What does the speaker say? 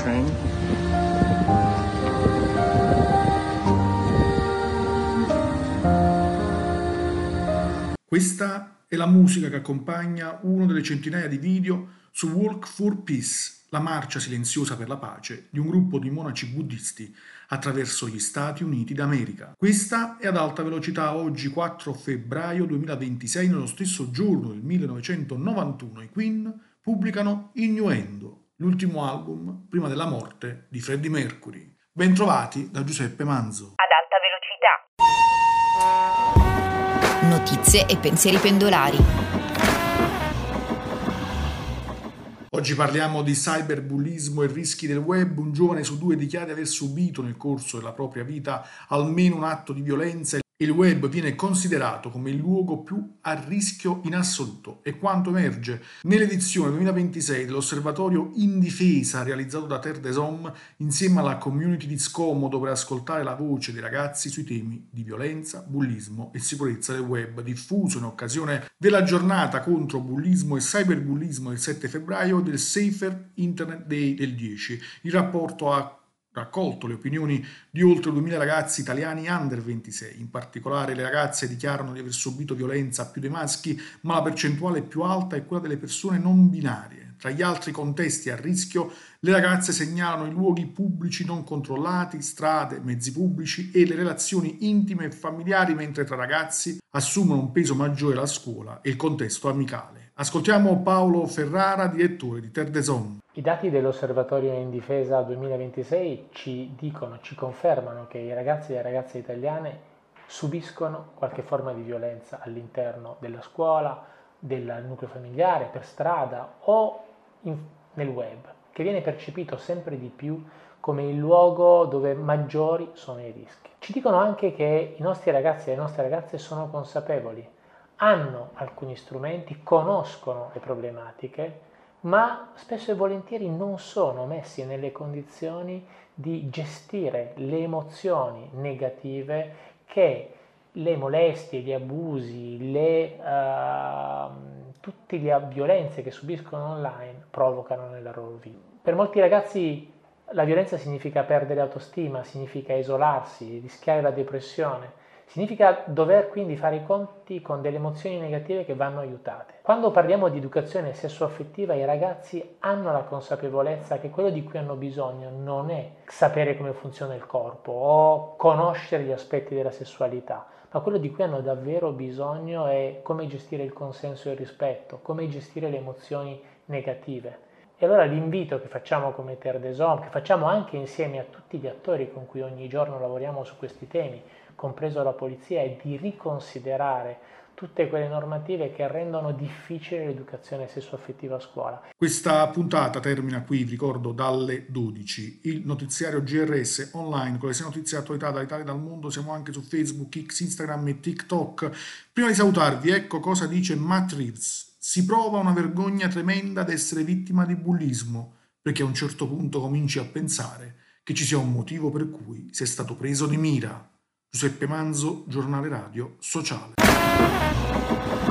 train. Questa è la musica che accompagna uno delle centinaia di video su Walk for Peace, la marcia silenziosa per la pace di un gruppo di monaci buddisti attraverso gli Stati Uniti d'America. Questa è ad alta velocità oggi 4 febbraio 2026, nello stesso giorno del 1991 i Queen pubblicano Innuendo, l'ultimo album prima della morte di Freddie Mercury. Bentrovati da Giuseppe Manzo. Ad alta velocità. Notizie e pensieri pendolari. Oggi parliamo di cyberbullismo e rischi del web. Un giovane su due dichiara di aver subito nel corso della propria vita almeno un atto di violenza. Il web viene considerato come il luogo più a rischio in assoluto e quanto emerge nell'edizione 2026 dell'Osservatorio Indifesa realizzato da Terre des Hommes insieme alla community di Scomodo per ascoltare la voce dei ragazzi sui temi di violenza, bullismo e sicurezza del web, diffuso in occasione della giornata contro bullismo e cyberbullismo del 7 febbraio e del Safer Internet Day del 10. Il rapporto ha raccolto le opinioni di oltre 2000 ragazzi italiani under 26. In particolare le ragazze dichiarano di aver subito violenza più dei maschi, ma la percentuale più alta è quella delle persone non binarie. Tra gli altri contesti a rischio, le ragazze segnalano i luoghi pubblici non controllati, strade, mezzi pubblici e le relazioni intime e familiari, mentre tra ragazzi assumono un peso maggiore la scuola e il contesto amicale. Ascoltiamo Paolo Ferrara, direttore di Terre des Hommes. I dati dell'Osservatorio in Difesa 2026 ci confermano che i ragazzi e le ragazze italiane subiscono qualche forma di violenza all'interno della scuola, del nucleo familiare, per strada o nel web, che viene percepito sempre di più come il luogo dove maggiori sono i rischi. Ci dicono anche che i nostri ragazzi e le nostre ragazze sono consapevoli, hanno alcuni strumenti, conoscono le problematiche, ma spesso e volentieri non sono messi nelle condizioni di gestire le emozioni negative che le molestie, gli abusi, tutte le violenze che subiscono online provocano nella loro vita. Per molti ragazzi la violenza significa perdere autostima, significa isolarsi, rischiare la depressione. Significa dover quindi fare i conti con delle emozioni negative che vanno aiutate. Quando parliamo di educazione sessuoaffettiva, i ragazzi hanno la consapevolezza che quello di cui hanno bisogno non è sapere come funziona il corpo o conoscere gli aspetti della sessualità, ma quello di cui hanno davvero bisogno è come gestire il consenso e il rispetto, come gestire le emozioni negative. E allora l'invito che facciamo come Terre des Hommes, che facciamo anche insieme a tutti gli attori con cui ogni giorno lavoriamo su questi temi, compreso la polizia, è di riconsiderare tutte quelle normative che rendono difficile l'educazione sessuaffettiva a scuola. Questa puntata termina qui, vi ricordo, dalle 12. Il notiziario GRS online con le 6 notizie di attualità dall'Italia e dal mondo. Siamo anche su Facebook, X, Instagram e TikTok. Prima di salutarvi, ecco cosa dice Matt Reeves. Si prova una vergogna tremenda ad essere vittima di bullismo, perché a un certo punto cominci a pensare che ci sia un motivo per cui sei stato preso di mira. Giuseppe Manzo, giornale radio sociale.